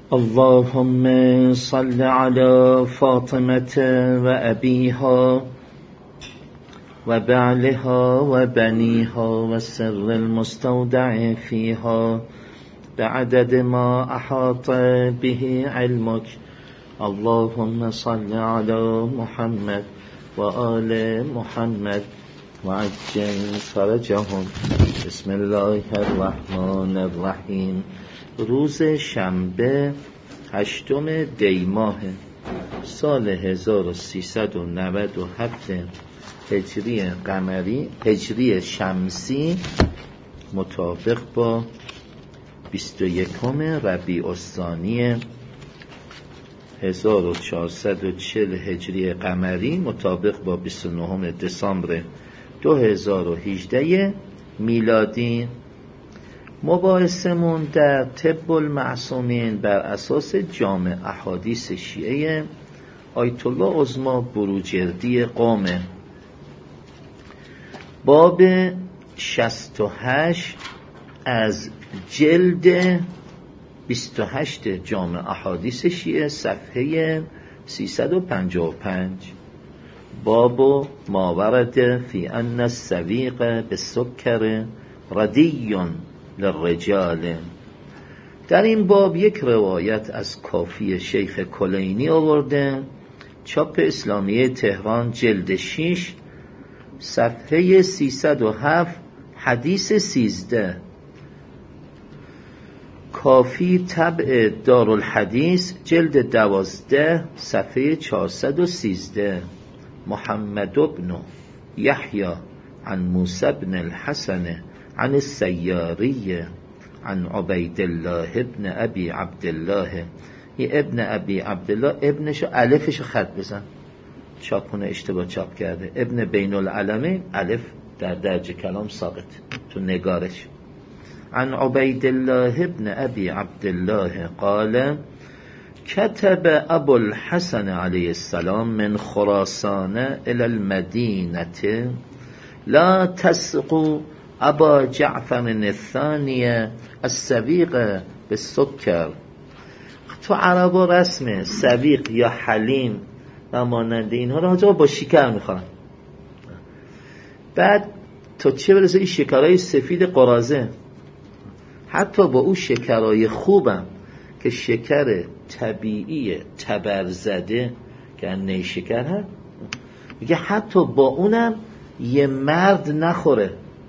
اللهم صل على فاطمة وأبيها وبعلها وبنيها والسر المستودع فيها بعدد ما أحاط به علمك. اللهم صل على محمد وآل محمد وعجل فرجهم. بسم الله الرحمن الرحیم. روز شنبه 8 دی ماه سال 1397 هجری قمری، هجری شمسی، مطابق با 21 ربیع الثانی 1440 هجری قمری، مطابق با 29 دسامبر 2018 میلادی. مباحثمون در طب المعصومین بر اساس جامع احادیث شیعه آیت الله عظما بروجردی قم، باب 68 از جلد 28 جامع احادیث شیعه صفحه 355. باب ما ورد فی ان السویق بالسکر ردی للرجال. در این باب یک روایت از کافی شیخ کلینی آورده، چاپ اسلامیه تهران، جلد 6 صفحه 307 حدیث 13. کافی طبع دارالحدیث جلد 12 صفحه 413. محمد بن یحیی عن موسی بن الحسن عن السیاری عن عبید الله ابن ابی عبدالله. این ابن ابی عبدالله ابنشو الفشو خط بزن، چاپونه اشتباه چاپ کرده. ابن بین العلمین الف در درج کلام ساقط تو نگارش. عن عبید الله ابن ابی عبدالله قال كتب ابو الحسن علیه السلام من خراسان الى المدینه لا تسقوا ابا جعفر الثانی السویق بالسکر. تو عربا رسمه سویق یا حلیم و مانند اینها رو با شکر میخورن. بعد تو چه برسه این شکرهای سفید قرازه، حتی با اون شکرهای خوبم که شکر طبیعی تبرزده که نیشکر هست، میگه حتی با اونم یه مرد نخوره،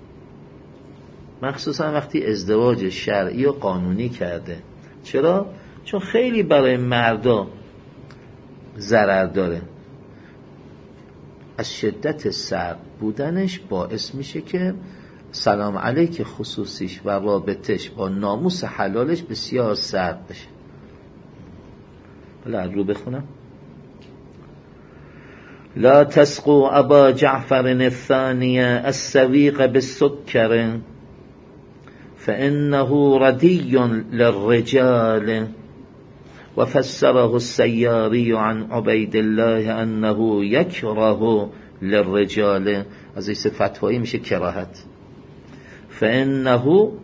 مخصوصا وقتی ازدواج شرعی و قانونی کرده. چرا؟ چون خیلی برای مردا ضرر داره. از شدت سرد بودنش باعث میشه که سلام علیک خصوصیش و رابطش با ناموس حلالش بسیار سرد بشه. بله رو بخونم. لا تسقوا ابا جعفر الثانی السویق بالسکر فإنه ردی للرجال. وفسره السیاری عن عبید الله انه یکره للرجال. از این فتوایی میشه کراهت. فإنه،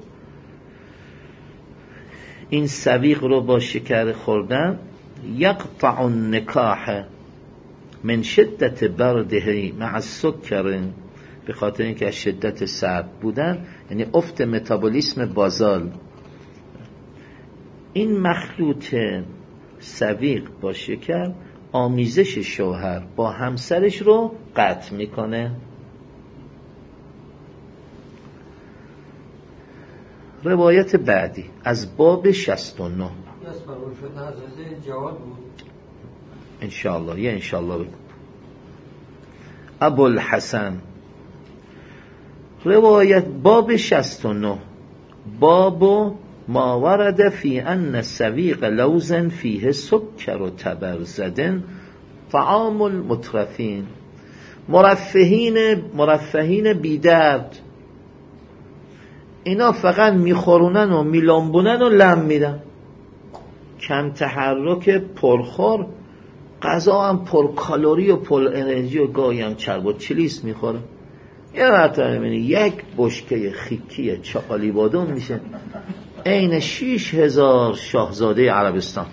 این سویق رو با شکر خوردن، یقطع النکاح من شدت برده مع السکر، به خاطر اینکه از شدت سرد بودن یعنی افت متابولیسم بازال. این مخلوط سویق با شکر آمیزش شوهر با همسرش رو قطع میکنه. روایت بعدی از باب 69 انشاءالله، یه انشاءالله بکن. ابو الحسن، روایت باب 69، باب ما ورد فی ان سویق لوز فیه سکر و تبرزدن طعام المترفین. مرفهین بیدرد، اینا فقط میخورونن و میلامبونن و لم میدن. کم تحرک، پرخور، غذا هم پر کالری و پر انرژی و گاهی هم چرب و چلیس میخوره. یه مرتبه میبینی یک بشکه خیکی چاقالی بادون میشه عین 6000 شاهزاده عربستان،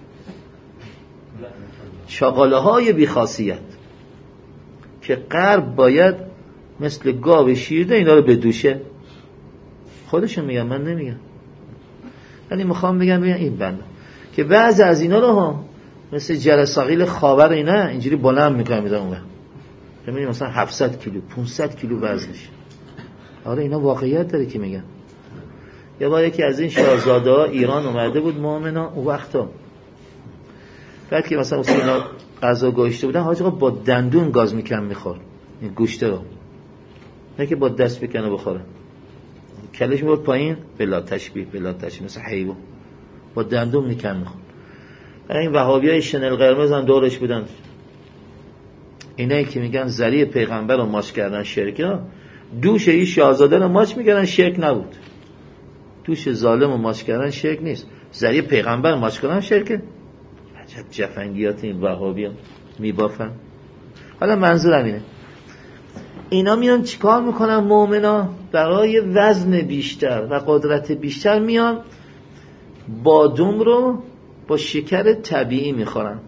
شاغاله های بیخاصیت که غرب باید مثل گاو شیرده اینا رو بدوشه. خودشون میگن، من نمیگم. یعنی میخوام بگم این بنده که بعضی از اینا رو ها مثل جرثقیل خاور اینا اینجوری بلند میکنم میدونم اون ببینید مثلا 700 کیلو 500 کیلو وزنش. آره اینا واقعیت داره که میگن. یه بار یکی از این شاهزاده ها ایران اومده بود، مؤمنا اون وقتا، بعد که مثلا اینا غذا گوشته بودن، حاج آقا با دندون گاز میکنم میخور این گوشته رو، نه که با دست بکنه بخوره، کلش میبرد پایین، بلا تشبیه مثل حیوان با دندون میکن میخور. این وهابی های شنل قرمز هم دورش بودن، اینایی که میگن ذریع پیغمبر رو ماچ کردن شرک ها، دوش این شاهزاده رو ماچ میکردن شرک نبود. دوش ظالم رو ماچ کردن شرک نیست، ذریع پیغمبر ماچ کردن شرکه. عجب جفنگیات این وهابی ها میبافن. حالا منظورم اینه اینا میان چیکار میکنن مؤمنا؟ برای وزن بیشتر و قدرت بیشتر میان بادوم رو با شکر طبیعی میخورن.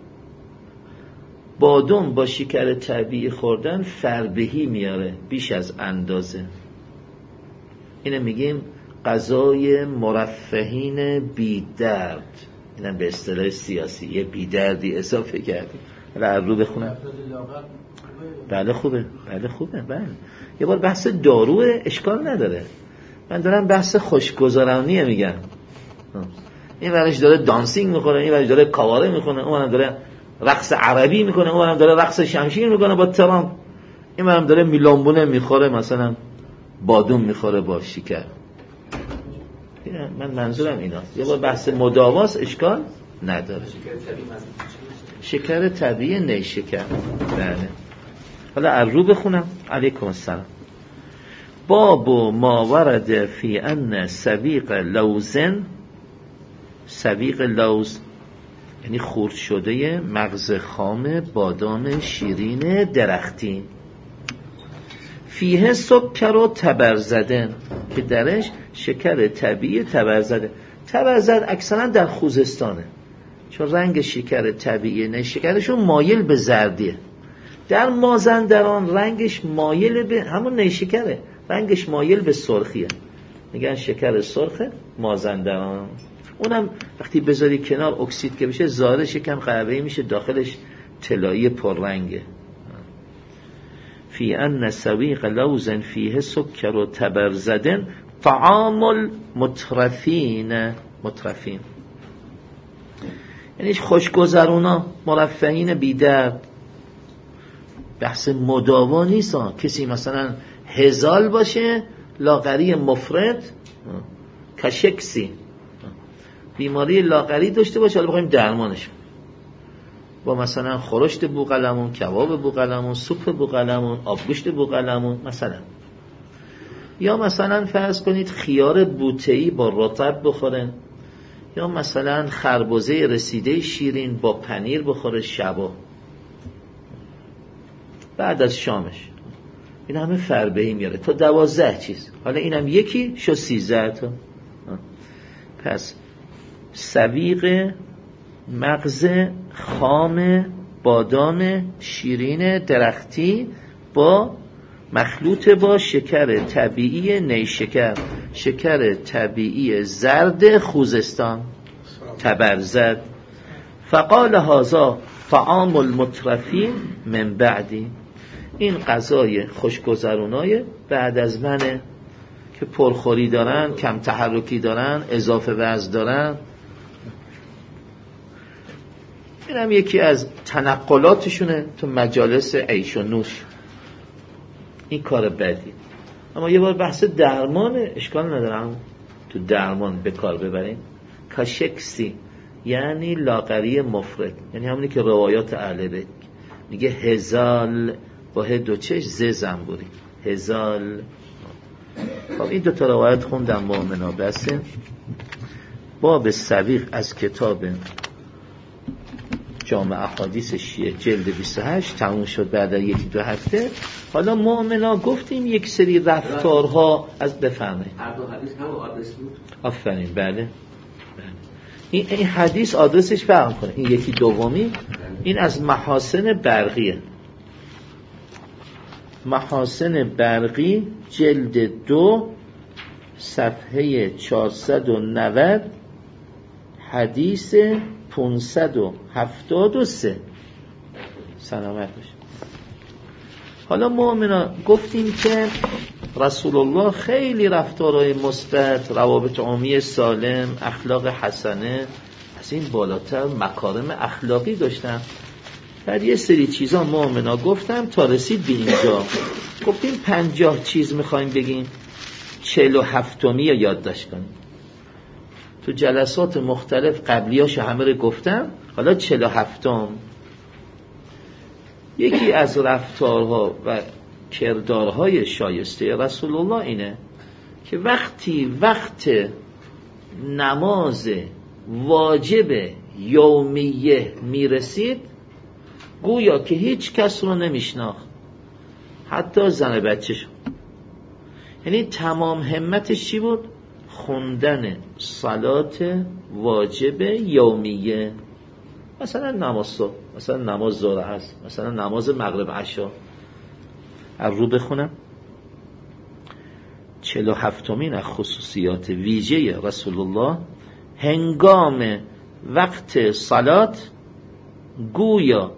بادوم با شکر طبیعی خوردن فربهی میاره بیش از اندازه. اینو میگیم غذای مرفهین بیدرد. اینم به اصطلاح سیاسی یه بیدردی اضافه کردیم. حالا رو بخونم. بله خوبه. بله یه بار بحث داروه، اشکال نداره. من دارم بحث خوشگذرانیه میگم. این ورش داره دانسینگ میکنه، این ورش داره کاواره میکنه، اون ورش داره رقص عربی میکنه، اون ورش داره رقص شمشیر میکنه با ترام، این ورش داره میلانبونه میخوره، مثلا بادوم میخوره با شکر. من منظورم اینا. یه بار بحث مداواست، اشکال نداره. شکر طبیعی نیشکر. بله. حالا ارو بخونم. علیکم السلام. باب ما ورد فی ان سویق لوزن، سویق لوز یعنی خرد شده مغز خام بادام شیرین درختی، فیه سکر و تبرزدن که درش شکر طبیعی تبرزده. تبرزد اکثرا در خوزستانه چون رنگ شکر طبیعی نه شکرشون مایل به زردیه. در مازندران رنگش مایل به همون نیشکره، رنگش مایل به سرخیه، میگن شکر سرخه مازندران. اونم وقتی بذاری کنار اکسید که بشه ظاهرش یکم قهوه‌ای میشه، داخلش طلایی پررنگه. فی ان سویق لوز فیه سکر و تبرزدن طعام المترفین. مترفین یعنی خوشگذرونا، مرفهین بیدرد. بحث مداوا نیست. کسی مثلا هزال باشه، لاغری مفرد، کشکسی بیماری لاغری داشته باشه، حالا بخوایم درمانش با مثلا خورشت بوقلمون، کباب بوقلمون، سوپ بوقلمون، آبگوشت بوقلمون مثلا، یا مثلا فرض کنید خیار بوته‌ای با رطب بخورن، یا مثلا خربزه رسیده شیرین با پنیر بخوره شبا بعد از شامش. این همه فربهی میاره تا 12 چیز. حالا اینم یکی شو 13 تا. پس سویق مغز خام بادام شیرین درختی با مخلوط با شکر طبیعی نیشکر، شکر طبیعی زرد خوزستان تبرزد. فقال هذا طعام المترفین من بعدی، این غذای خوشگذرونای بعد از منه که پرخوری دارن، کم تحرکی دارن، اضافه وزن دارن. اینم یکی از تنقلاتشونه تو مجالس عیش و نوش. این کار بدی. اما یه بار بحث درمان، اشکال ندارم تو درمان به کار ببریم. کاشکسی یعنی لاغری مفرد، یعنی همونی که روایات اهل بیت میگه هزال با دو چش ز زنبوری هزال. خب این دو تا روایت خوندم مؤمنا. بسه باب سویق از کتاب جامع احادیث شیعه جلد 28 تموم شد بعد از 1-2 هفته. حالا مؤمنا گفتیم یک سری رفتارها از بفرمایید. هر دو حدیث هم آدرس بود. آفرین بله. این حدیث آدرسش فرق کنه. این یکی دومی این از محاسن برقیه. محاسن برقی جلد 2 صفحه 490 حدیث 573. سلامت باشید. حالا مؤمنا گفتیم که رسول الله خیلی رفتارهای مثبت، روابط عمومی سالم، اخلاق حسنه، از این بالاتر مکارم اخلاقی داشتن. بعد یه سری چیزا مؤمنا گفتم تا رسید به اینجا. گفتیم 50 چیز میخوایم بگیم، 47می یادداشت کنیم. تو جلسات مختلف قبلیاش همه رو گفتم، حالا 47م. یکی از رفتارها و کردارهای شایسته رسول الله اینه که وقتی وقت نماز واجب یومیه میرسید گویا که هیچ کس رو نمیشناخت، حتی زن بچه‌شو. یعنی تمام همتش چی بود؟ خوندن صلات واجب یومیه. مثلا نماز صبح، مثلا نماز ظهر هست، مثلا نماز مغرب عشا. از رو بخونم 47مین از خصوصیات ویژه رسول الله هنگام وقت صلات گویا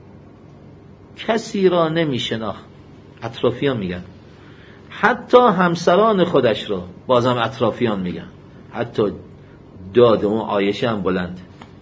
کسی را نمیشناخت. اطرافیان میگن، حتی همسران خودش را بازم اطرافیان میگن، حتی داد اون عایشه هم بلند،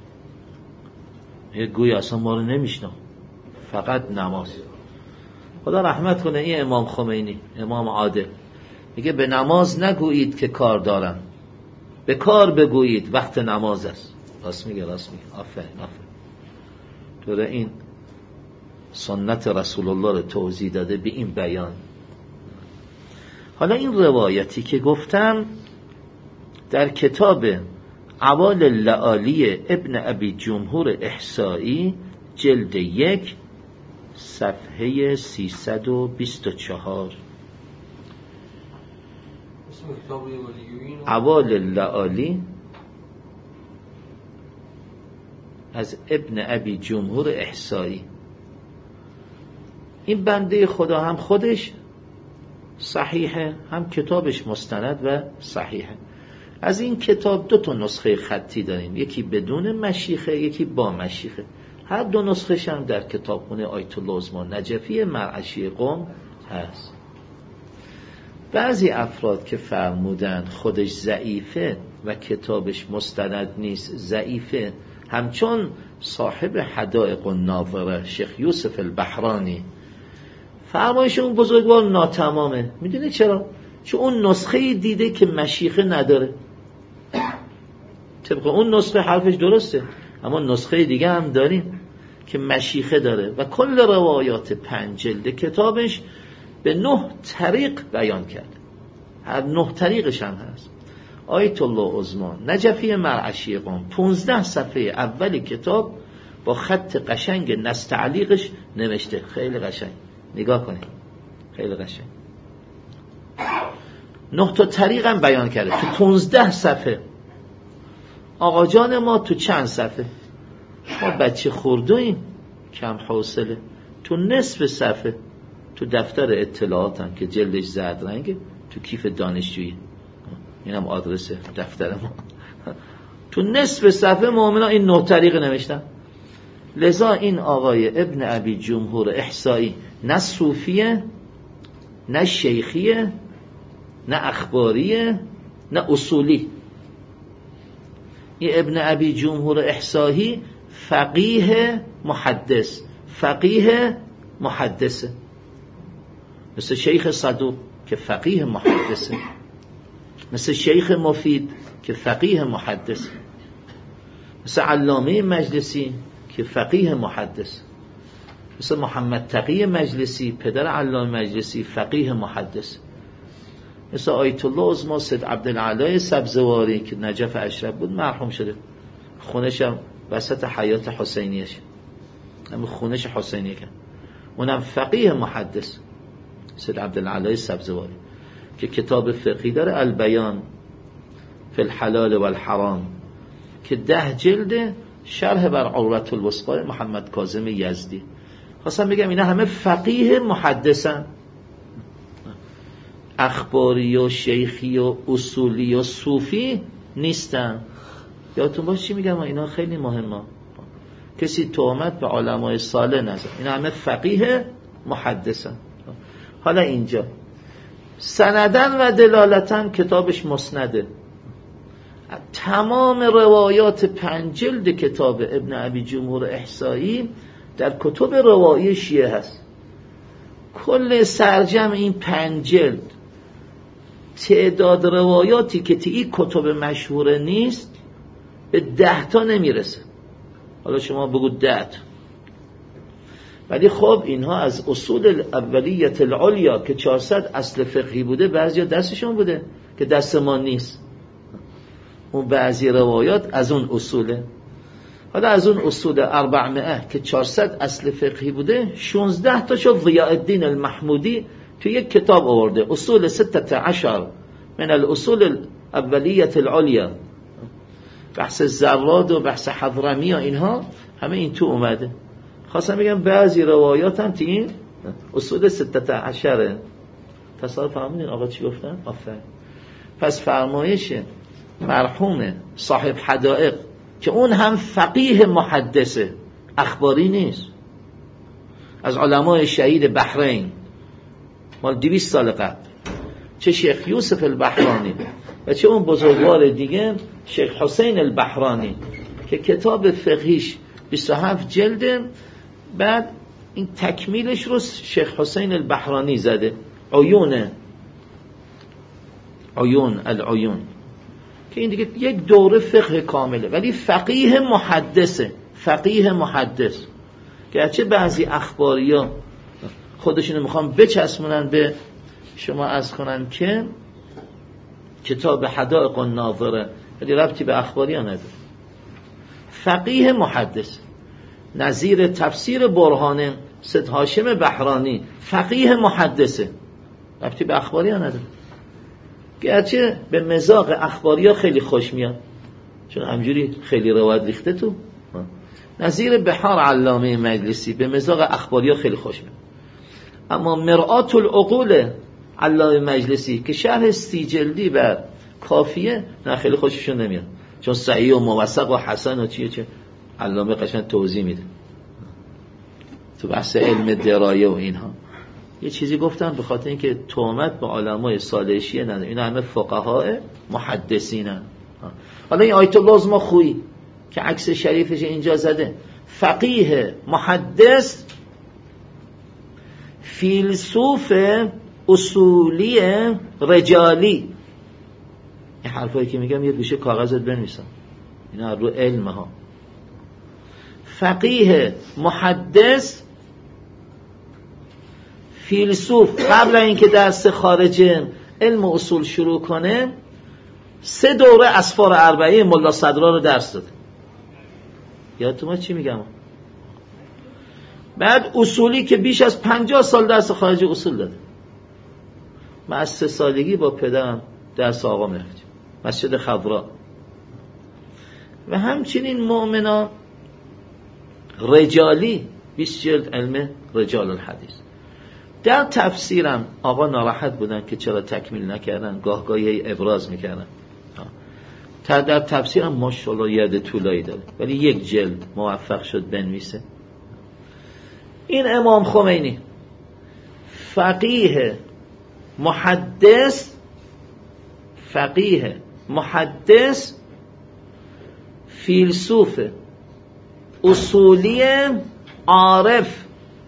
گویا اصلا ما رو نمیشناخت، فقط نماز. خدا رحمت کنه این امام خمینی، امام عادل، میگه به نماز نگویید که کار دارم، به کار بگویید وقت نماز است. راست میگه، راست میگه. آفرین آفرین. تو این سنت رسول الله رو توضیح داده به این بیان. حالا این روایتی که گفتم در کتاب اعوال اللآلی ابن ابی جمهور احصایی جلد 1 صفحه 324. اعوال اللآلی از ابن ابی جمهور احصایی. این بنده خدا هم خودش صحیحه، هم کتابش مستند و صحیحه. از این کتاب 2 نسخه خطی داریم، یکی بدون مشیخه، یکی با مشیخه. هر 2 نسخه‌ش هم در کتابخونه آیت الله عثمان نجفی مرعشی قم هست. بعضی افراد که فرمودن خودش ضعیفه و کتابش مستند نیست، ضعیفه، همچون صاحب حدائق الناظره شیخ یوسف البحرانی، فرمایش اون بزرگوار ناتمامه. میدونی چرا؟ چون اون نسخه دیده که مشیخه نداره. طبق اون نسخه حرفش درسته، اما نسخه دیگه هم داریم که مشیخه داره و کل روایات 5 جلد کتابش به 9 طریق بیان کرده. هر 9 طریقش هم هست. آیت الله عثمان نجفی مرعشی قم 15 صفحه اول کتاب با خط قشنگ نستعلیقش نوشته. خیلی قشنگ، نگاه کنید، خیلی قشنگ. 9 تا طریق هم بیان کرده تو 15 صفحه. آقا جان ما تو چند صفحه؟ ما بچه خردویم، کم حوصله. تو نصف صفحه تو دفتر اطلاعات هم که جلدش زرد رنگه، تو کیف دانشجویی، اینم آدرس دفتر ما. تو نصف صفحه مؤمنا این 9 طریق نوشتن. لذا این آقای ابن ابی جمهور احصایی نه صوفیه، نه شیخیه، نه اخباریه، نه اصولی. این ابن ابی جمهور احصایی فقیه محدث، فقیه محدثه، مثل شیخ صدوق که فقیه محدثه، مثل شیخ مفید که فقیه محدث، مثل علامه مجلسی که فقیه محدث، مثل محمد تقی مجلسی پدر علامه مجلسی فقیه محدث، مثل آیت الله عثمان سید عبدالعلی سبزواری که نجف اشرف بود مرحوم شده، خونش هم وسط حیات حسینیش همین خونش حسینی که اونم فقیه محدث سید عبدالعلی سبزواری که کتاب فقهی داره البیان فی الحلال و الحرام که 10 جلد شرح بر عروة الوثقی محمد کاظم یزدی. خواستم بگم اینا همه فقیه محدثن، اخباری و شیخی و اصولی و صوفی نیستن. یادتون باشه چی میگم؟ اینا خیلی مهمه. کسی تهمت به علمای صالح نزد. اینا همه فقیه محدثن. حالا اینجا سندن و دلالتن کتابش مسنده. تمام روایات 5 جلد کتاب ابن ابی جمهور احصایی در کتب روایی شیعه هست. کل سرجم این 5 جلد تعداد روایاتی که تی کتب مشهور نیست به 10 تا نمیرسه. حالا شما بگو 10 تا، ولی خب اینها از اصول اولیت العلیا که 400 اصل فقهی بوده بعضی دستشون بوده که دست ما نیست. اون بعضی روایات از اون اصوله. حالا از اون اصول 400 که 400 اصل فقهی بوده 16 تا شو ضیاء الدین المحمودی تو یک کتاب آورده، اصول 16 من الاصول اولیت العلیا، بحث زراد و بحث حضرمی و اینها همه این تو اومده. خواستم بگم بعضی روایات هم تو این اصول 16 تصادف فهمیدین آقا چی گفتن؟ آفرین. پس فرمایش مرحوم صاحب حدائق که اون هم فقیه محدثه، اخباری نیست، از علمای شهید بحرین مال 200 سال قبل، چه شیخ یوسف البحرانی و چه اون بزرگوار دیگه شیخ حسین البحرانی که کتاب فقهیش 27 جلده، بعد این تکمیلش رو شیخ حسین البحرانی زده، عیون العیون، که این دیگه یک دوره فقه کامله، ولی فقیه محدثه، فقیه محدث. گرچه بعضی اخباریا خودشونو میخوان بچسبونن به شما از کنن که کتاب حدائق الناظره، ولی ربطی به اخباریا نداره. فقیه محدث نظیر تفسیر برهان سید هاشم بحرانی، فقیه محدثه، ربطی به اخباریا نداره. گرچه به مذاق اخباریا خیلی خوش میاد چون همجوری خیلی روایت ریخته تو. نظیر بحار علامه مجلسی به مذاق اخباریا خیلی خوش میاد، اما مرآت العقول علامه مجلسی که شرح 30 جلدی بر کافیه نه خیلی خوششون نمیاد، چون صحیح و موثق و حسن و چه علامه قشنگ توضیح میده تو بحث علم درایه و اینها. یه چیزی گفتم به خاطر اینکه تهمت به علمای صالح شیعه نداره، اینا همه فقهای محدثینن. حالا این آیت الله ما خویی که عکس شریفش اینجا زده، فقیه محدث فیلسوف اصولی رجالی. این حرفایی که میگم یه گوشه کاغذت بنویسم، اینا رو علم ها. فقیه محدث فیلسوف قبل اینکه درس خارج علم اصول شروع کنه 3 دوره اسفار اربعه ملا صدرا رو درس داده. یادتون چی میگم؟ بعد اصولی که بیش از 50 سال درس خارج اصول داده. من از 3 سالگی با پدرم درس آقا میرفتیم مسجد خضرا. و همچنین مؤمنا رجالی 20 جلد علم رجال الحدیث. در تفسیرم آقا ناراحت بودن که چرا تکمیل نکردن، گاهگاهی ابراز میکردن. در تفسیرم ماشاءالله یاد طولایی داره، ولی 1 جلد موفق شد بنویسه. این امام خمینی فقیه محدث فیلسوف اصولی عارف،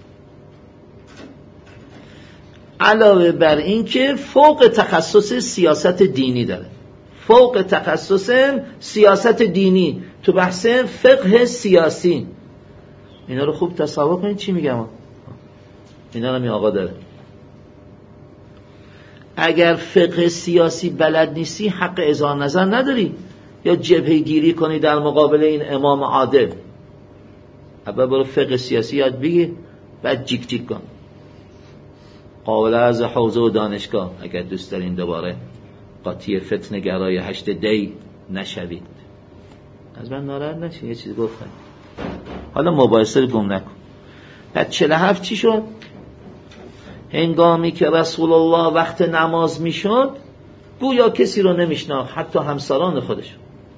علاوه بر این که فوق تخصص سیاست دینی داره، فوق تخصص سیاست دینی تو بحث فقه سیاسی. اینا رو خوب تصور کنید چی میگم. اینا رو می آقا داره. اگر فقه سیاسی بلد نیستی حق اظهار نظر نداری یا جبهه گیری کنی در مقابل این امام عادل. اول برو فقه سیاسی یاد بگیر، بعد جیک جیک کن قابل از حوزه و دانشگاه اگر دوست دارین دوباره قاطی فتنه گرای 8 دی نشوید. از من ناراحت نشین، یه چیزی گفتم. حالا مباحثه رو گم نکن. بعد 47 چی شد؟ هنگامی که رسول الله وقت نماز میشد گویا کسی رو نمیشناخت، حتی همسران خودش،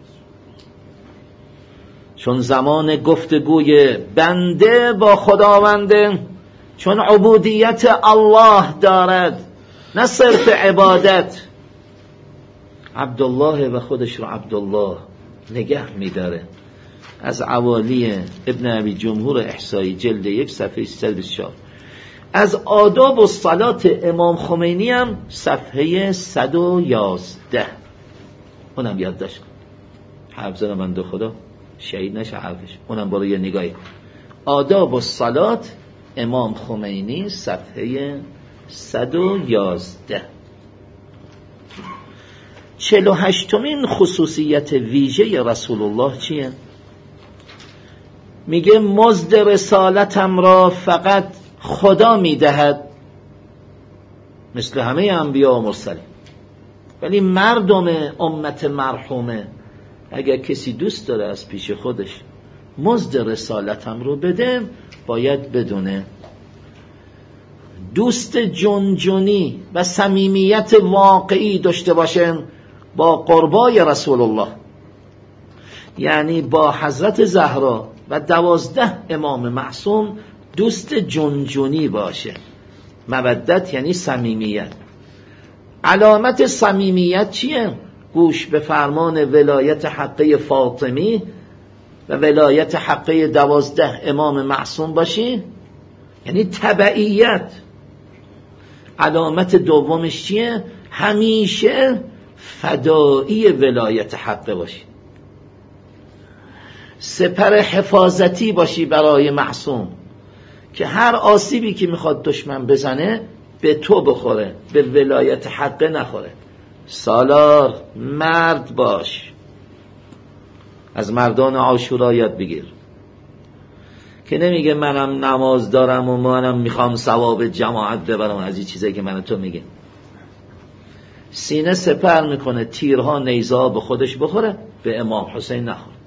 چون زمان گفتگوی بنده با خداونده، چون عبودیت الله دارد نه صرف عبادت. عبدالله و خودش رو عبدالله نگه میداره. از اوالی ابن ابی جمهور احصایی جلد 1 صفحه 324. از آداب و صلات امام خمینی هم صفحه 111. اونم یادداشت کن، حرف زدم بنده خدا شهید نشه حرفش، اونم برای یه نگاهی کن. آداب و صلات امام خمینی صفحه 111. 48مین خصوصیت ویژه رسول الله چیه؟ میگه مزد رسالتم را فقط خدا میدهد، مثل همه انبیا و مرسلین، ولی مردم امت مرحومه اگر کسی دوست داره از پیش خودش مزد رسالتم رو بده، باید بدونه دوست جنجونی و صمیمیت واقعی داشته باشن با قربای رسول الله، یعنی با حضرت زهرا و 12 امام معصوم دوست جنجونی باشه. مودت یعنی صمیمیت. علامت صمیمیت چیه؟ گوش به فرمان ولایت حقه فاطمی و ولایت حقه 12 امام معصوم باشی، یعنی تبعیت. علامت دومش چیه؟ همیشه فدایی ولایت حقه باشی، سپر حفاظتی باشی برای معصوم، که هر آسیبی که میخواد دشمن بزنه به تو بخوره، به ولایت حقه نخوره. سالار مرد باش. از مردان عاشورا یاد بگیر که نمیگه منم نماز دارم و منم میخوام ثواب جماعت ببرم، از این چیزایی که من تو میگه. سینه سپر میکنه، تیرها نیزها به خودش بخوره، به امام حسین نخوره.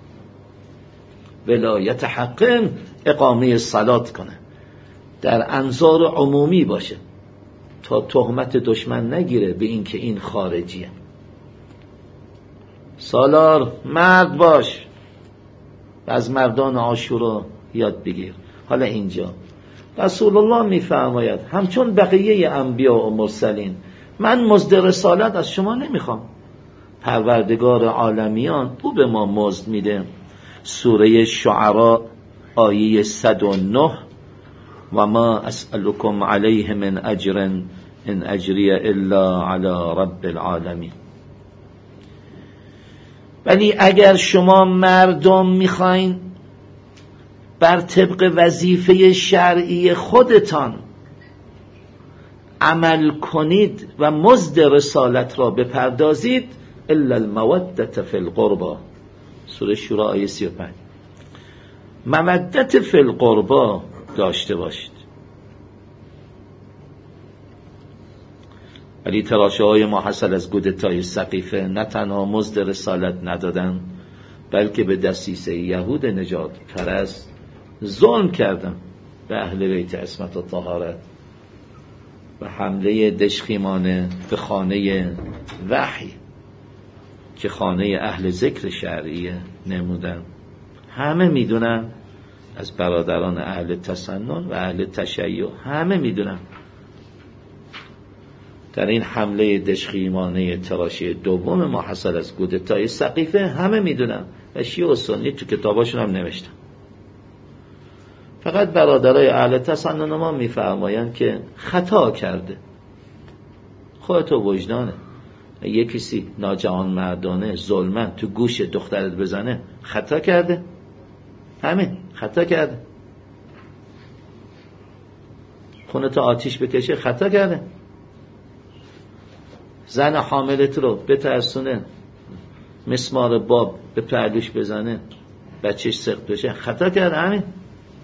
ولایت حقه اقامه صلات کنه، در انظار عمومی باشه تا تهمت دشمن نگیره به این که این خارجیه. سالار مرد باش. از مردان عاشورا یاد بگیر. حالا اینجا رسول الله میفرماید همچون بقیه انبیا و مرسلین، من مزد رسالت از شما نمیخوام، پروردگار عالمیان او به ما مزد میده. سوره شعراء آیه 109: و ما اسألكم علیه من اجر ان اجری الا علی رب العالمین. ولی اگر شما مردم میخواین بر طبق وظیفه شرعی خودتان عمل کنید و مزد رسالت را بپردازید، الا المودة فی القربى. سوره شورا آیه 35. مودت فی القربى داشته باشید. ولی تراشه های ما حاصل از کودتای سقیفه نه تنها مزد رسالت ندادن، بلکه به دسیسه یهود نجات پرست ظلم کردن به اهل بیت عصمت و طهارت و حمله دژخیمانه به خانه وحی که خانه اهل ذکر شرعیه نمودن. همه میدونن، از برادران اهل تسنن و اهل تشیع همه میدونن در این حمله دژخیمانه تراشی دوم ما حاصل از کودتای سقیفه همه میدونن و شیعه و سنی تو کتاباشون هم نوشتن. فقط برادرای اهل تسنن ما میفرمایند که خطا کرده. خودتو وجدانه. یک کسی ناجوان مردانه ظلمن تو گوش دخترت بزنه، خطا کرده. همین خطا کرده. خونتو آتیش بکشه، خطا کرده. زن حاملت رو بترسونه، مسمار باب به پهلوش بزنه، بچهش سقط بشه، خطا کرده. همین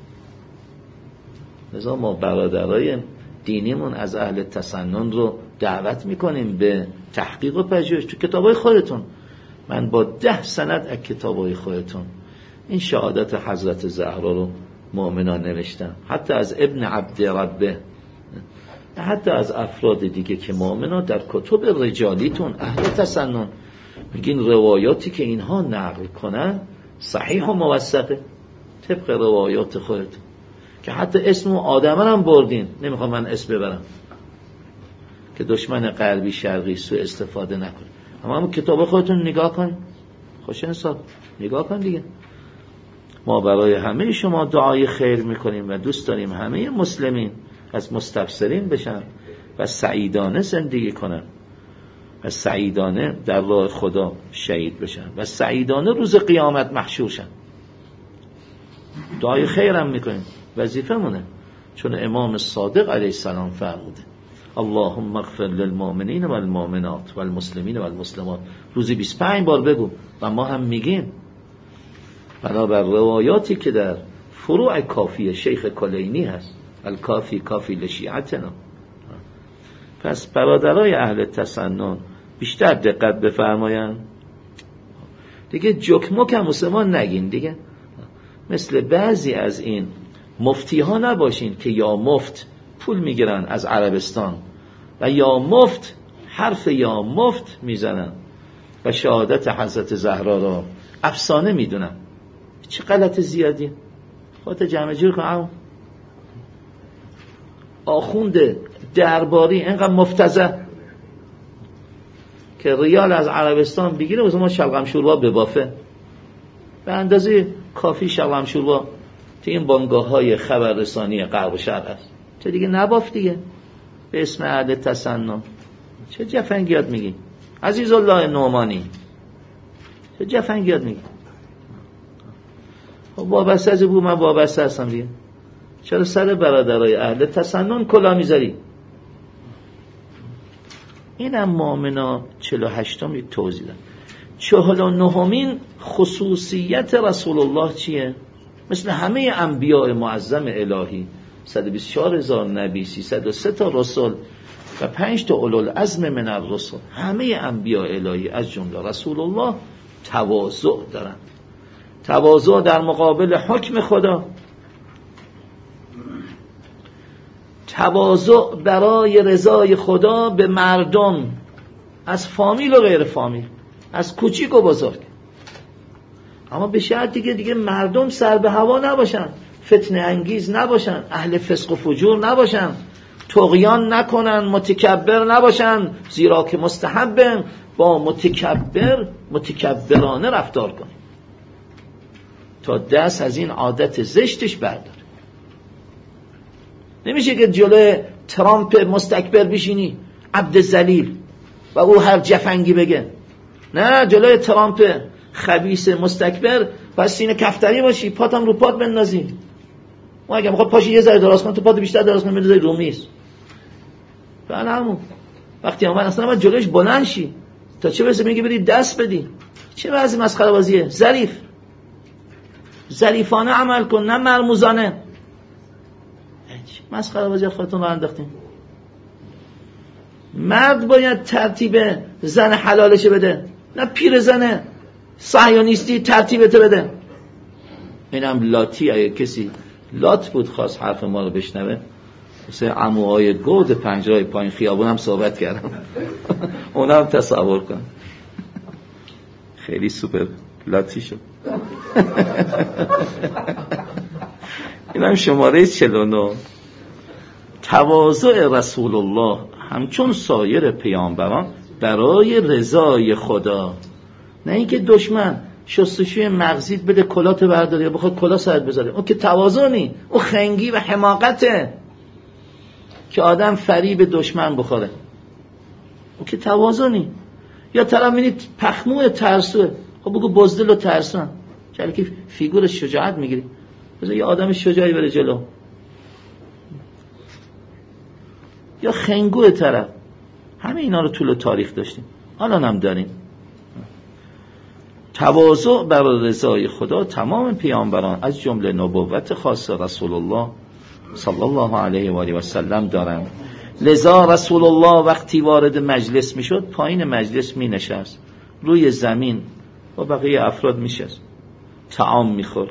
لذا ما برادرای دینیمون از اهل تسنن رو دعوت میکنیم به تحقیق و پژوهش تو کتابای خودتون. من با 10 سند از کتابای خودتون این شهادت حضرت زهرا رو مؤمنان نوشتم، حتی از ابن عبد ربه، حتی از افراد دیگه که مؤمنان در کتب رجالیتون اهل تسنن میگین روایاتی که اینها نقل کنن صحیح و موثقه طبق روایات خودتون، که حتی اسم آدم هم بردین. نمیخوام من اسم ببرم که دشمن غربی شرقی سوء استفاده نکنه، اما همون کتاب خودتون نگاه کنید، خوش انصاف نگاه کن دیگه. ما برای همه شما دعای خیر میکنیم و دوست داریم همه مسلمین از مستبصرین بشن و سعیدانه زندگی کنن و سعیدانه در راه خدا شهید بشن و سعیدانه روز قیامت محشور شن. دعای خیر هم میکنیم، وظیفه مونه، چون امام صادق علیه السلام فرموده اللهم اغفر للمؤمنین والمؤمنات والمسلمین والمسلمات. روزی 25 بار بگو و ما هم میگیم بنابر روایاتی که در فروع کافی شیخ کلینی هست، الکافی کافی لشیعتنا. پس برادرای اهل تسنن بیشتر دقت بفرمایند دیگه، جکمک هم مسلمان نگین دیگه، مثل بعضی از این مفتی ها نباشین که یا مفت پول میگیرن از عربستان و یا مفت حرف یا مفت میزنن و شهادت حضرت زهرا را افسانه میدونن. چه غلط زیادی. خودت جمع جور کن. آخوند درباری اینقدر مفتزه که ریال از عربستان بگیره واسه ما شلغم شوربا ببافه، به اندازه کافی شلغم شوربا تو این بانگاه های خبررسانی غرب و شرق است. چه دیگه نباف دیگه به اسم اهل تسنن. چه جفنگیات میگی عزیز الله نعمانی، چه جفنگیات میگی. وابسته از بود، من وابسته هستم دیگه. چرا سر برادرای اهل تسنن کلا میذاری؟ اینم مؤمنا 48م یک توضیح دادم. 49مین خصوصیت رسول الله چیه؟ مثل همه انبیاء معظم الهی 124,000 نبی، 303 تا رسول و 5 تا اولوالعزم من الرسل، همه انبیاء الهی از جمله رسول الله تواضع دارن. تواضع در مقابل حکم خدا، تواضع برای رضای خدا به مردم، از فامیل و غیر فامیل، از کوچیک و بزرگ. اما به شرط دیگه مردم سر به هوا نباشن، فتنه انگیز نباشن، اهل فسق و فجور نباشن، طغیان نکنن، متکبر نباشن، زیرا که مستحب با متکبرانه رفتار کنن تا دست از این عادت زشتش برداره. نمیشه که جلوی ترامپ مستکبر بشینی عبد ذلیل و او هر جفنگی بگه. نه، جلوی ترامپ خبیث مستکبر باید سینه کفتری باشی، پاتم رو پات بندازی. ما اگه میخواد پاشی یه ذره دراز کن، تو پات بیشتر دراز کن، بندازی رو میز. بله همون وقتی اومد اصلا باید جلوش بلند شی تا چه برسه میگه بری دست بدی. چه وضعی مسخره بازیه؟ ظریفانه عمل کن، نه مرموزانه. مسخره بازی خودتون رو انداختین. مرد باید ترتیب زن حلالش بده، نه پیر زنه صهیونیستی ترتیبت بده. اینم لاتی، اگه کسی لات بود خواست حرف ما رو بشنوه، مثل عموهای گود پنجرهای پایین خیابون هم صحبت کردم اونا هم تصور کن. خیلی سوپر لاتی شد. اینم شماره 49. تواضع رسول الله همچون سایر پیامبران برای رضای خدا، نه اینکه دشمن شستشوی مغزیت بده کلات برداره یا بخواد کلا سرت بذاره. اون که تواضع نی، اون خنگی و حماقته که آدم فریب دشمن بخوره. اون که تواضع نی. یا طرف می‌بینی پخمو ترسوه، خب بگو بزدل و ترسان، چرا که فیگور شجاعت میگیری. بذار یه آدم شجاعی بره جلو. یا خنگوه طرف. همه اینا رو طول تاریخ داشتیم، الان هم داریم. تواضع برای رضای خدا تمام پیامبران از جمله نبوت خاص رسول الله صلی الله علیه و آله و سلم دارند. لذا رسول الله وقتی وارد مجلس میشد پایین مجلس می نشست، روی زمین با بقیه افراد میشست، طعام میخورد.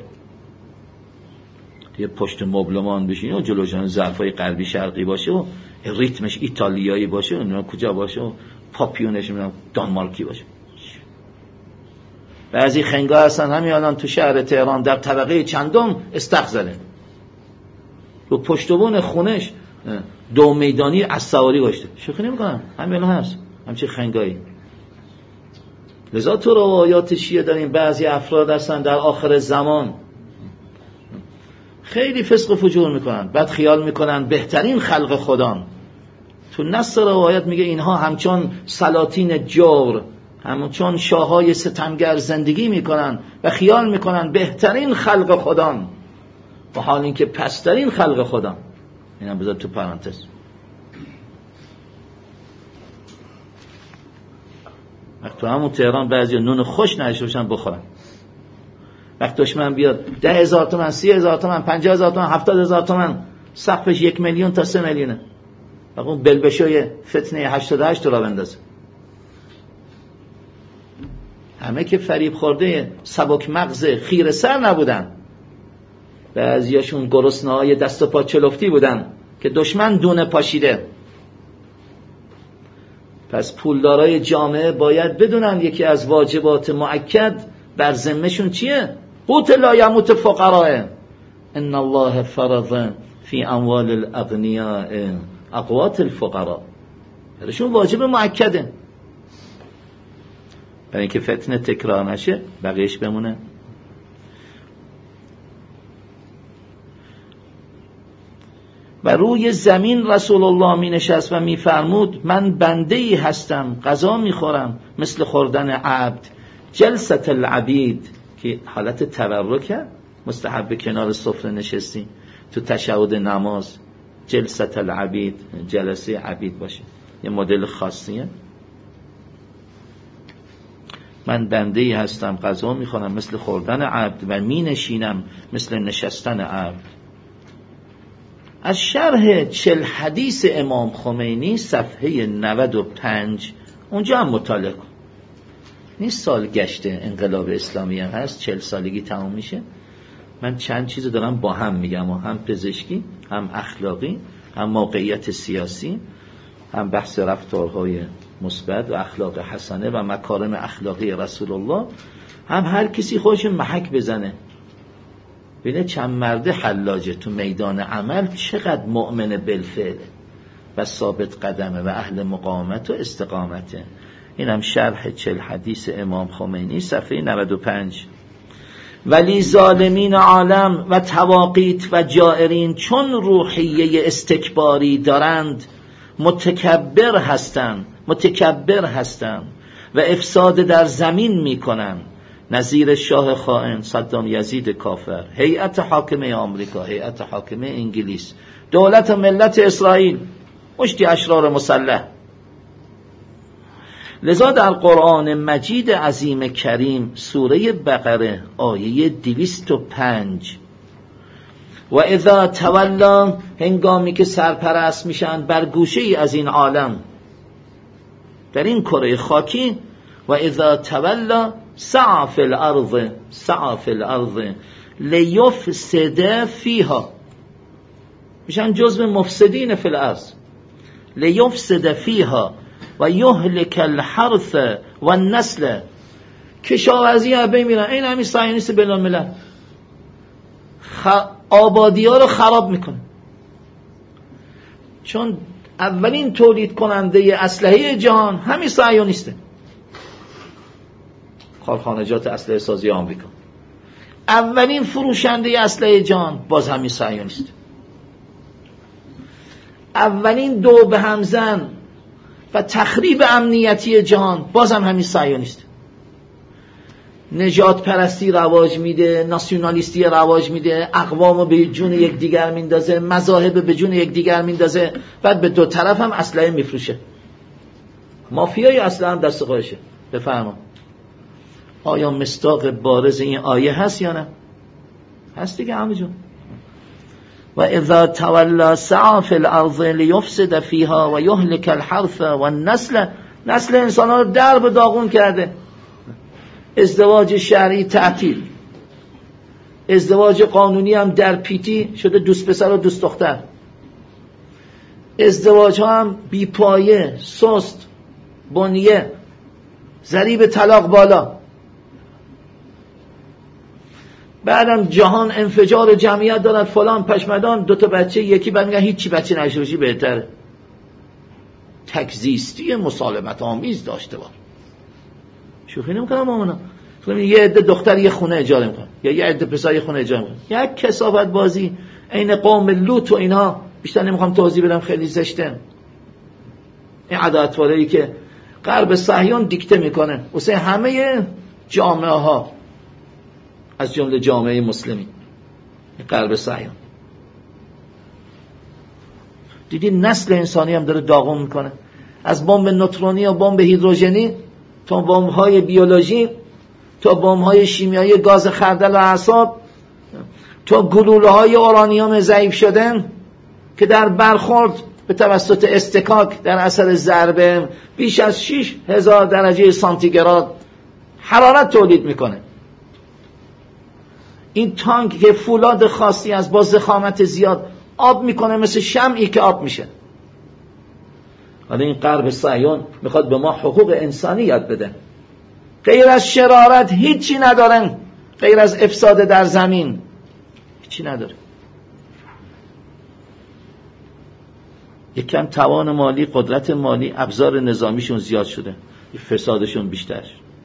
یه پشت مبلمان بشینه و جلوشان ظرفای غربی شرقی باشه و ریتمش ایتالیایی باشه و کجا باشه و پاپیونش دانمارکی باشه. بعضی خنگا هستن همین الان تو شهر تهران در طبقه چندم استخزله، رو پشتبون خونش دو میدانی از سواری گشته. شوخی نمی‌کنم، همین الان هست همچین خنگایی. لذا تو روایات شیعه داریم بعضی افراد هستن در آخر زمان خیلی فسق و فجور میکنن، بعد خیال میکنن بهترین خلق خدان. تو نص روایت میگه اینها همچون سلاطین جور، همچون شاههای ستمگر زندگی میکنن و خیال میکنن بهترین خلق خدان، و حال اینکه پسترین خلق خدان. اینم بذار تو پرانتز. وقت تو همون تهران بعضی نون خوش نشته باشن بخورن، وقت دشمن بیاد 10,000 تومن، 30,000 تومن، 50,000 تومن، 70,000 تومن، سقفش 1 میلیون تا 3 میلیونه، و اون بلبشوی فتنه 88 را بندازه. همه که فریب خورده سبک مغز خیره سر نبودن، بعضیاشون گرسنه‌های دست و پا چلفتی بودن که دشمن دونه پاشیده. پس پولدارای جامعه باید بدونن یکی از واجبات مؤکد بر ذمه‌شون چیه؟ قوت لا یموت فقراه. ان الله فرض فی اموال الاغنیاء اقوات الفقراء. برشون واجب مؤکده، برای اینکه فتنه تکرار نشه بقیهش بمونه. و روی زمین رسول الله می نشست و می فرمود من بنده‌ای هستم، غذا می خورم مثل خوردن عبد. جلسة العبید که حالت تبرکه، مستحب کنار سفره نشستی تو تشهد نماز. جلسة العبید، جلسه عبید باشه، یه مدل خاصیه. من بنده‌ای هستم، غذا می خورم مثل خوردن عبد و می نشینم مثل نشستن عبد. از شرح 40 حدیث امام خمینی صفحه 95 اونجا هم مطالعه کن. این سال گشته انقلاب اسلامی هم هست، 40 سالگی تمام میشه. من چند چیز دارم با هم میگم، هم پزشکی، هم اخلاقی، هم موقعیت سیاسی، هم بحث رفتارهای مثبت و اخلاق حسنه و مکارم اخلاقی رسول الله، هم هر کسی خودش محک بزنه ببینه چند مرد حلاجه تو میدان عمل چقدر مؤمن بالفعل و ثابت قدمه و اهل مقاومت و استقامته. اینم شرح 40 حدیث امام خمینی صفحه 95. ولی ظالمین عالم و تواقیت و جائرین چون روحیه استکباری دارند متکبر هستند و افساد در زمین میکنند، نظیر شاه خائن صدام یزید کافر، هیئت حاکمه آمریکا، هیئت حاکمه انگلیس، دولت و ملت اسرائیل، مشتی اشرار مسلح. لذا در قرآن مجید عظیم کریم سوره بقره آیه 205 و اذا تولا، هنگامی که سرپرست میشن بر گوشه ای از این عالم در این کره خاکی، و اذا تولا سعى في الارض لیفسد فیها، میشن جزو مفسدین فی الارض، لیفسد فیها و یهلک الحرث و النسل، کشاورزی ها بمیرن. این همین صهیونیست بین الملل آبادی ها رو خراب میکنه، چون اولین تولید کننده اسلحه جهان همین صهیونیسته، کارخانجات اسلحه سازی آمریکا. اولین فروشنده اسلحه جهان باز همین صهیونیسته. اولین دو به همزن و تخریب امنیتی جهان باز هم همین صهیونیسته. نجات پرستی رواج میده، ناسیونالیستی رواج میده، اقوامو به جون یکدیگر میندازه، مذاهب به جون یکدیگر میندازه، بعد به دو طرف هم اسلحه میفروشه. مافیای اسلحه هم دست خودشه. بفرما آیا مصداق بارز این آیه هست یا نه؟ هست دیگه همه جون. و اذا تولی سعی فی الارض لیفسد فیها و یهلک الحرث و النسل. نسل انسان ها رو در به داغون کرده. ازدواج شرعی تعطیل، ازدواج قانونی هم در پیتی شده، دوست پسر و دوست دختر. ازدواج ها هم بیپایه، سست، بنیه، ضریب طلاق بالا. بعدم جهان انفجار جمعیت دارد، فلان پشمدان 2 تا بچه، یکی بعد میگن هیچی بچه نشه باشی بهتره. تکزیستی مسالمت آمیز داشته باش. شوخی نمیکنم مامانا. یه عده دختر یه خونه اجاره میکنن یا یه عده پسر یه خونه اجاره میکنن، یک کثافت بازی عین قوم لوط و اینا. بیشتر نمیخوام توضیح بدم، خیلی زشته. این عدالت‌والایی که غرب صهیون دیکته میکنه واسه همه جامعه ها، از جمله جامعه مسلمی. غرب صهیون دیدی نسل انسانی هم داره داغون میکنه، از بمب نوترونی و بمب هیدروژنی تا بمب‌های بیولوژی تا بمب‌های شیمیایی گاز خردل و اعصاب تا گلوله‌های اورانیوم ضعیف شدن که در برخورد به توسط استکاک در اثر ضربه بیش از 6000 درجه سانتیگراد حرارت تولید میکنه. این تانک که فولاد خاصی از با ضخامت زیاد آب میکنه، مثل شمعی که آب میشه. حالا این غرب صهیون میخواد به ما حقوق انسانی یاد بده. غیر از شرارت هیچی ندارن، غیر از افساد در زمین هیچی نداره. یکم توان مالی، قدرت مالی، ابزار نظامیشون زیاد شده، فسادشون بیشتر.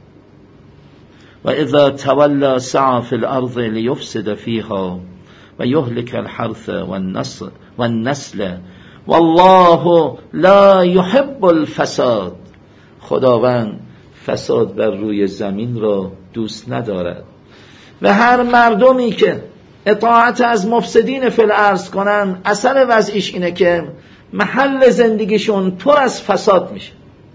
و اذا تولی سعی فی الارض لیفسد فیها و یهلک الحرث و النسل والله لا يحب الفساد. خداوند فساد بر روی زمین را دوست ندارد و هر مردمی که اطاعت از مفسدین فی الارض کنن، اثر وضعیش اینه که محل زندگیشون پر از فساد میشه.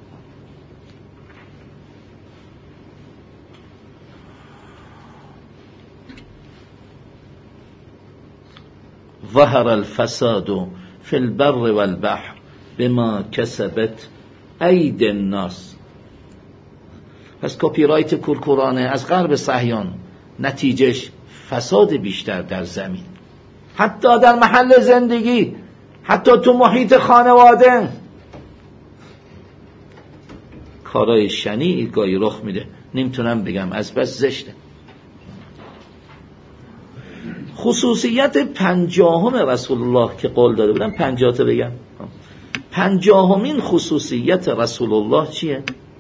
ظهر الفساد فی البر والبحر بما کسبت اید الناس. پس کپی رایت کورکورانه از غرب صهیون نتیجهش فساد بیشتر در زمین، حتی در محل زندگی، حتی تو محیط خانواده. کارای شنیعی گاهی رخ میده، نمیتونم بگم از بس زشته. خصوصیت 50 رسول الله که قول داده بودم 50 تا بگم. 50مین خصوصیت رسول الله چیه؟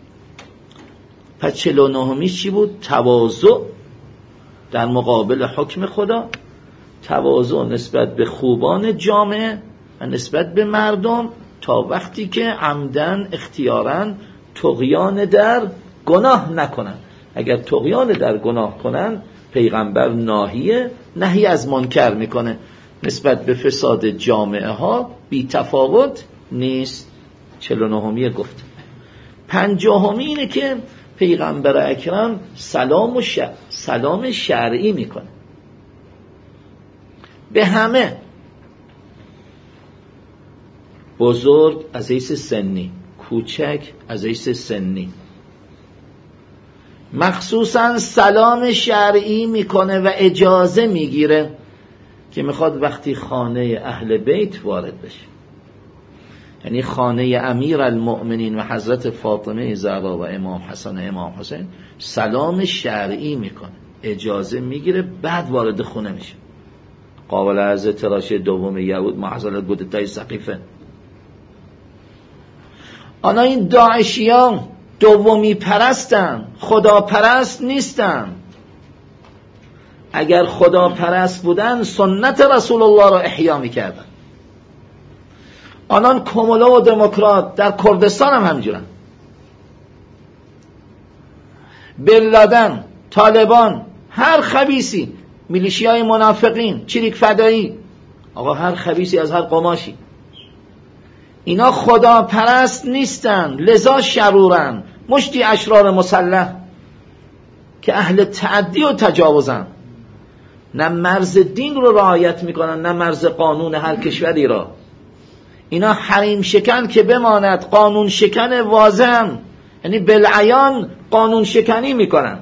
پس 49میش چی بود؟ تواضع در مقابل حکم خدا، تواضع نسبت به خوبان جامعه و نسبت به مردم، تا وقتی که عمدن اختیارن طغیان در گناه نکنن. اگر طغیان در گناه کنن، پیغمبر نهی از منکر میکنه. نسبت به فساد جامعه ها بی تفاوت نیست. 49می گفت. 50می اینه که پیغمبر اکرم سلام شرعی میکنه به همه، بزرگ از حیث سنی، کوچک از حیث سنی. مخصوصا سلام شرعی میکنه و اجازه میگیره که میخواد وقتی خانه اهل بیت وارد بشه، یعنی خانه امیر المؤمنین و حضرت فاطمه زهرا و امام حسن و امام حسین، سلام شرعی میکنه، اجازه میگیره، بعد وارد خونه میشه. قابل از تراشه دوم یهود معزل گودتای سقیفه. آنها این داعشیان دومی پرستن، خدا پرست نیستن. اگر خدا پرست بودن سنت رسول الله را احیا میکردن. آنان کمولا و دموکرات در کردستان هم همجورن. بن لادن، طالبان، هر خبیثی، میلیشیای منافقین، چریک فدایی، آقا هر خبیثی از هر قماشی، اینا خدا پرست نیستن، لذا شرورن، مشتی اشرار مسلح که اهل تعدی و تجاوزن. نه مرز دین رو رعایت میکنن نه مرز قانون هر کشوری را. اینا حریم شکن که بماند، قانون شکن واضح، یعنی بالعیان قانون شکنی میکنن.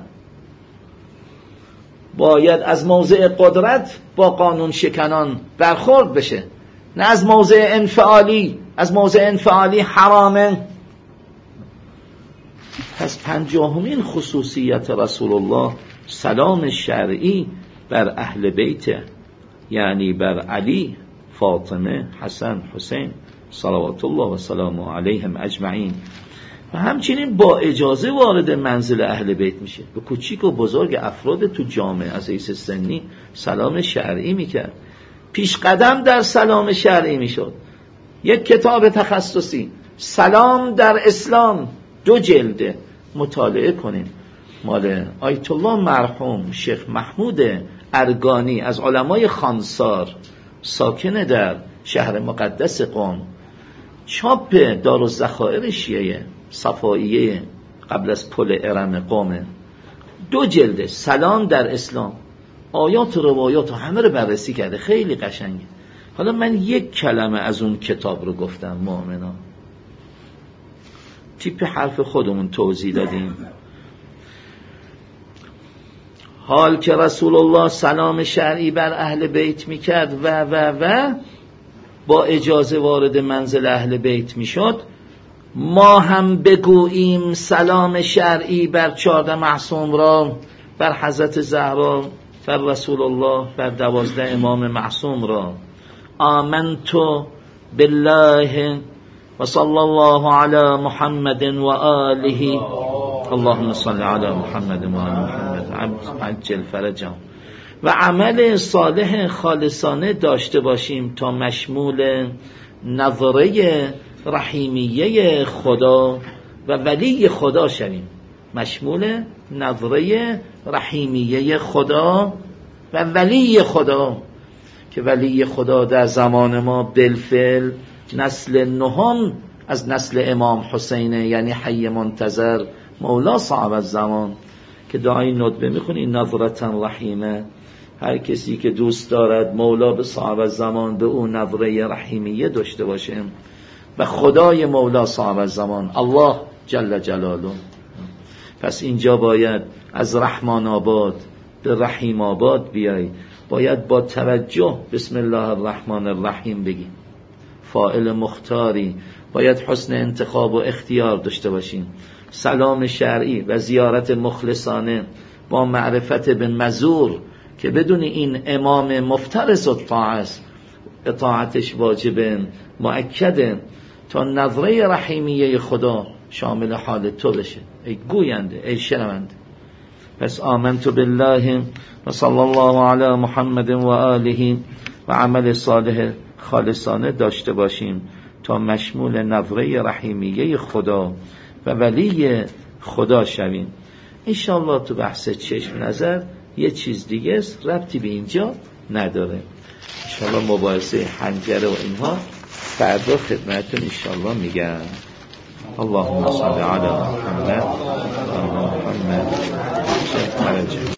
باید از موضع قدرت با قانون شکنان برخورد بشه، نه از موضع انفعالی. از موضع انفعالی حرامه. پس پنجاهمین خصوصیت رسول الله سلام شرعی بر اهل بیت، یعنی بر علی، فاطمه، حسن، حسین صلوات الله و سلامه علیهم اجمعین. و همچنین با اجازه وارد منزل اهل بیت میشه. به کوچیک و بزرگ افراد تو جامعه از حیث سنی سلام شرعی میکرد، پیش قدم در سلام شرعی میشد. یک کتاب تخصصی سلام در اسلام 2 جلده مطالعه کنیم، مال آیت الله مرحوم شیخ محمود ارگانی از علمای خانسار، ساکن در شهر مقدس قم، چاپ دارالذخایر شیعه صفائیه قبل از پل ارم قم، 2 جلده سلام در اسلام، آیات و روایات و همه رو بررسی کرده، خیلی قشنگه. حالا من یک کلمه از اون کتاب رو گفتم، مؤمنان تیپ حرف خودمون توضیح دادیم. حال که رسول الله سلام شرعی بر اهل بیت میکرد و با اجازه وارد منزل اهل بیت میشد، ما هم بگوییم سلام شرعی بر 14 معصوم را، بر حضرت زهرا، بر رسول الله، بر 12 امام معصوم را. آمنتو بالله و صلی الله علی محمد و آله، اللهم صل علی محمد و آل محمد عجل فرجهم. و عمل صالح خالصانه داشته باشیم تا مشمول نظره رحیمیه خدا و ولی خدا شویم. مشمول نظره رحیمیه خدا و ولی خدا، که ولی خدا در زمان ما بالفعل نسل 9 از نسل امام حسینه، یعنی حی منتظر مولا صاحب الزمان، که دعای ندبه میخونی نظرة رحیمه. هر کسی که دوست دارد مولا به صاحب الزمان به اون نظره رحیمیه داشته باشه و خدای مولا صاحب الزمان الله جل جلاله. پس اینجا باید از رحمان آباد به رحیم آباد بیایی، باید با توجه بسم الله الرحمن الرحیم بگی، فاعل مختاری، باید حسن انتخاب و اختیار داشته باشیم. سلام شرعی و زیارت مخلصانه با معرفت به مزور که بدون این امام مفترض الطاعه، اطاعتش واجب مؤکده، تا نظره رحیمیه خدا شامل حال تو بشه ای گوینده، ای شنونده. پس آمنت بالله و صلی الله علی محمد و آله و عمل صالح خالصانه داشته باشیم تا مشمول نظره رحیمیه خدا و ولی خدا شویم. انشاءالله تو بحث چشم نظر یه چیز دیگه است، ربطی به اینجا نداره. انشاءالله مباحثه حنجره و اینها فردا خدمتون انشاءالله میگم. اللهم صل علی محمد و آل محمد.